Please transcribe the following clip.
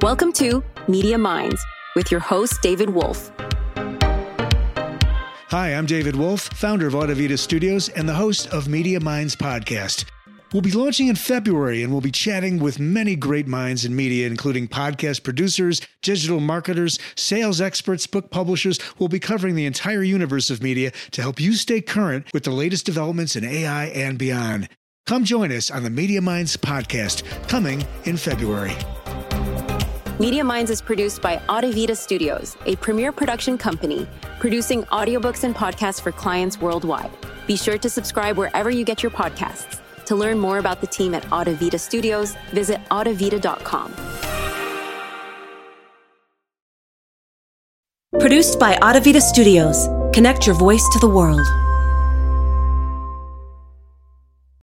Welcome to Media Minds with your host, David Wolf. Hi, I'm David Wolf, founder of Audavita Studios and the host of Media Minds podcast. We'll be launching in February, and we'll be chatting with many great minds in media, including podcast producers, digital marketers, sales experts, book publishers. We'll be covering the entire universe of media to help you stay current with the latest developments in AI and beyond. Come join us on the Media Minds podcast, coming in February. Media Minds is produced by Audavita Studios, a premier production company producing audiobooks and podcasts for clients worldwide. Be sure to subscribe wherever you get your podcasts. To learn more about the team at Audavita Studios, visit audavita.com. Produced by Audavita Studios. Connect your voice to the world.